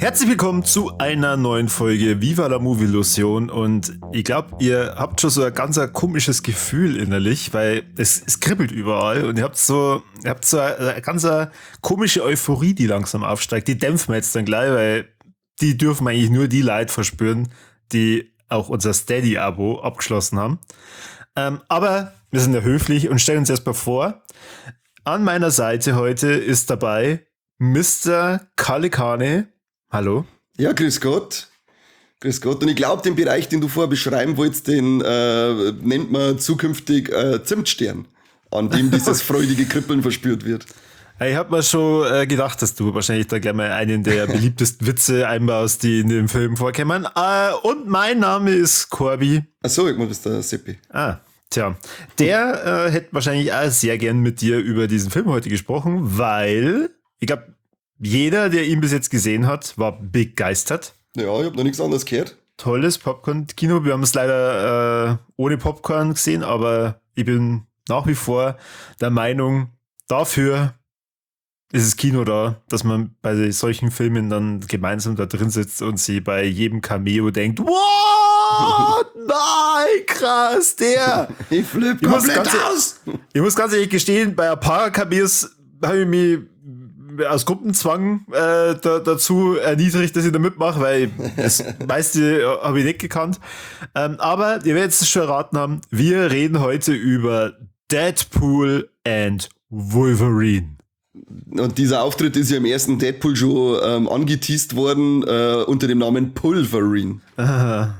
Herzlich willkommen zu einer neuen Folge Viva la Movie Illusion und ich glaube, ihr habt schon so ein ganz komisches Gefühl innerlich, weil es kribbelt überall und ihr habt so eine ganz komische Euphorie, die langsam aufsteigt. Die dämpfen wir jetzt dann gleich, weil die dürfen eigentlich nur die Leute verspüren, die auch unser Steady-Abo abgeschlossen haben. Aber wir sind ja höflich und stellen uns erstmal vor. An meiner Seite heute ist dabei Mr. Kalle Kane. Hallo. Ja, grüß Gott. Grüß Gott. Und ich glaube, den Bereich, den du vorher beschreiben wolltest, den nennt man zukünftig Zimtstern, an dem dieses freudige Kribbeln verspürt wird. Ich habe mir schon gedacht, dass du wahrscheinlich da gleich mal einen der beliebtesten Witze einbaust, die in dem Film vorkommen. Und mein Name ist Corby. Achso, ich meine, das ist der Seppi. Tja, der hätte wahrscheinlich auch sehr gern mit dir über diesen Film heute gesprochen, weil, ich glaube, jeder, der ihn bis jetzt gesehen hat, war begeistert. Ja, ich habe noch nichts anderes gehört. Tolles Popcorn-Kino. Wir haben es leider ohne Popcorn gesehen, aber ich bin nach wie vor der Meinung, dafür ist das Kino da, dass man bei solchen Filmen dann gemeinsam da drin sitzt und sie bei jedem Cameo denkt, wow, nein, krass, der. Ich flippe komplett aus. Ich muss ganz ehrlich gestehen, bei ein paar Cameos habe ich mich aus Gruppenzwang dazu erniedrigt, dass ich da mitmache, weil das meiste habe ich nicht gekannt. Aber ihr werdet es schon erraten haben, wir reden heute über Deadpool and Wolverine. Und dieser Auftritt ist ja im ersten Deadpool schon angeteased worden unter dem Namen Pulverine. Aha.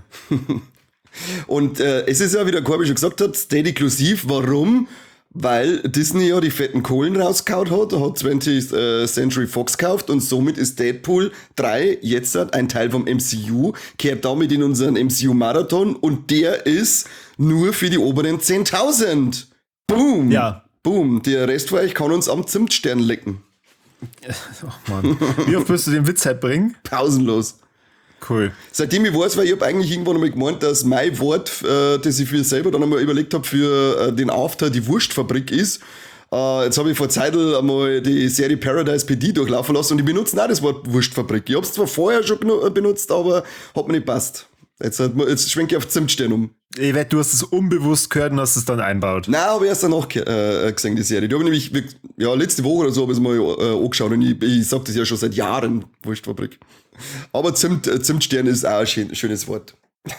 Und es ist ja, wie der Corby schon gesagt hat, Steady-inklusiv. Warum? Weil Disney ja die fetten Kohlen rausgehauen hat 20th Century Fox gekauft und somit ist Deadpool 3 jetzt ein Teil vom MCU, kehrt damit in unseren MCU-Marathon und der ist nur für die oberen 10.000. Boom! Ja. Boom, der Rest von euch kann uns am Zimtstern lecken. Oh Mann. Wie oft wirst du den Witz halt bringen? Pausenlos. Cool. Seitdem ich weiß, weil ich habe eigentlich irgendwann einmal gemeint, dass mein Wort, das ich für selber dann einmal überlegt habe, für den After die Wurstfabrik ist. Jetzt habe ich vor Zeit einmal die Serie Paradise PD durchlaufen lassen und ich benutze auch das Wort Wurstfabrik. Ich habe es zwar vorher schon benutzt, aber hat mir nicht passt. Jetzt schwenke ich auf Zimtstern um. Ich wette, du hast es unbewusst gehört und hast es dann einbaut. Nein, aber erst danach gesehen, die Serie. Die habe ich nämlich, letzte Woche oder so habe ich es mal angeschaut und ich sage das ja schon seit Jahren, Wurstfabrik. Aber Zimtstern ist auch ein schönes Wort.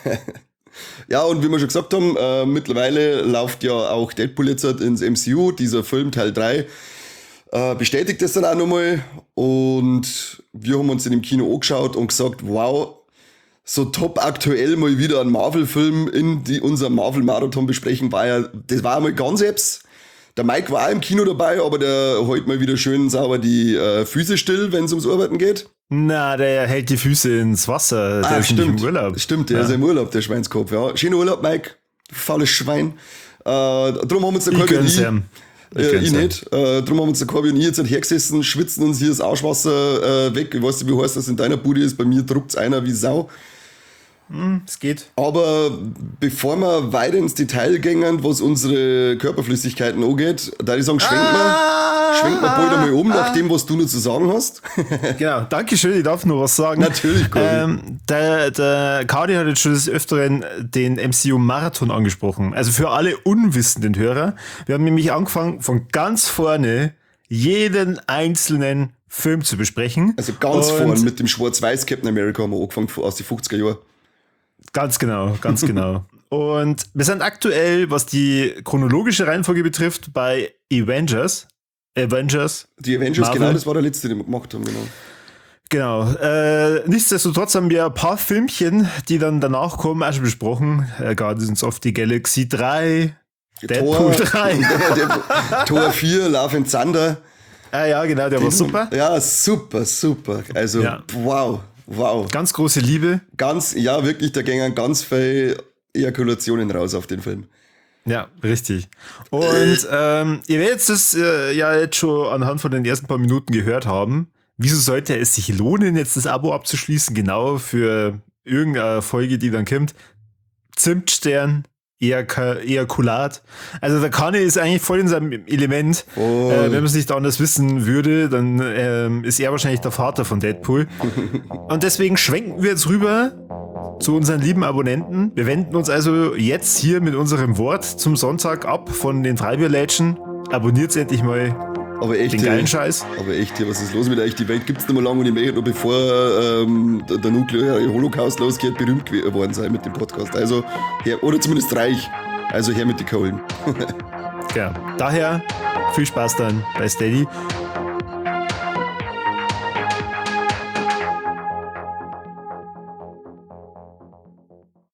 Ja, und wie wir schon gesagt haben, mittlerweile läuft ja auch Deadpool jetzt ins MCU, dieser Film Teil 3 bestätigt das dann auch nochmal und wir haben uns in dem Kino angeschaut und gesagt, wow, so top aktuell mal wieder einen Marvel-Film in unserem Marvel-Marathon besprechen, das war einmal ganz selbst. Der Mike war auch im Kino dabei, aber der hält mal wieder schön sauber die Füße still, wenn es ums Arbeiten geht. Na, der hält die Füße ins Wasser, der ist nicht im Urlaub. Stimmt, der ist im Urlaub, der Schweinskopf, ja. Schöner Urlaub, Mike, faules Schwein. Drum haben uns der Corby und ich nicht. Drum haben uns der Corby und ich jetzt halt hergesessen, schwitzen uns hier das Arschwasser weg. Ich weiß nicht, wie heißt das in deiner Bude ist, bei mir druckt's einer wie Sau. Es geht. Aber bevor wir weiter ins Detail gehen, was unsere Körperflüssigkeiten angeht, da ich sagen, schwenk mal bald einmal um, nach dem, was du noch zu sagen hast. Genau, danke schön, ich darf nur was sagen. Natürlich, Corby. Der Cardi hat jetzt schon des Öfteren den MCU-Marathon angesprochen. Also für alle unwissenden Hörer. Wir haben nämlich angefangen, von ganz vorne jeden einzelnen Film zu besprechen. Also ganz vorne mit dem schwarz-weiß Captain America haben wir angefangen aus den 50er Jahren. Ganz genau, ganz genau. Und wir sind aktuell, was die chronologische Reihenfolge betrifft, bei Avengers. Die Avengers, Marvel. genau, das war der letzte, den wir gemacht haben, genau. Genau. Nichtsdestotrotz haben wir ein paar Filmchen, die dann danach kommen, auch schon besprochen. Guardians of the Galaxy 3, Deadpool 3. Tor 4, Love and Thunder. Ja, genau, der war super. Ja, super. Also, ja. Wow. Ganz große Liebe. Wirklich, da gingen ganz viele Ejakulationen raus auf den Film. Ja, richtig. Und ihr werdet das ja jetzt schon anhand von den ersten paar Minuten gehört haben. Wieso sollte es sich lohnen, jetzt das Abo abzuschließen, genau für irgendeine Folge, die dann kommt? Zimtstern, Ejakulat. Also der Kanye ist eigentlich voll in seinem Element. Wenn man es nicht anders wissen würde, dann ist er wahrscheinlich der Vater von Deadpool. Und deswegen schwenken wir jetzt rüber zu unseren lieben Abonnenten. Wir wenden uns also jetzt hier mit unserem Wort zum Sonntag ab von den Freibierlädchen. Abonniert's endlich mal Aber echt, den geilen Scheiß. Aber echt, was ist los mit euch? Die Welt gibt's nicht mehr lange und ich möchte noch bevor der nukleare Holocaust losgeht, berühmt geworden sein mit dem Podcast. Also, oder zumindest reich. Also her mit die Kohlen. Ja, daher viel Spaß dann bei Steady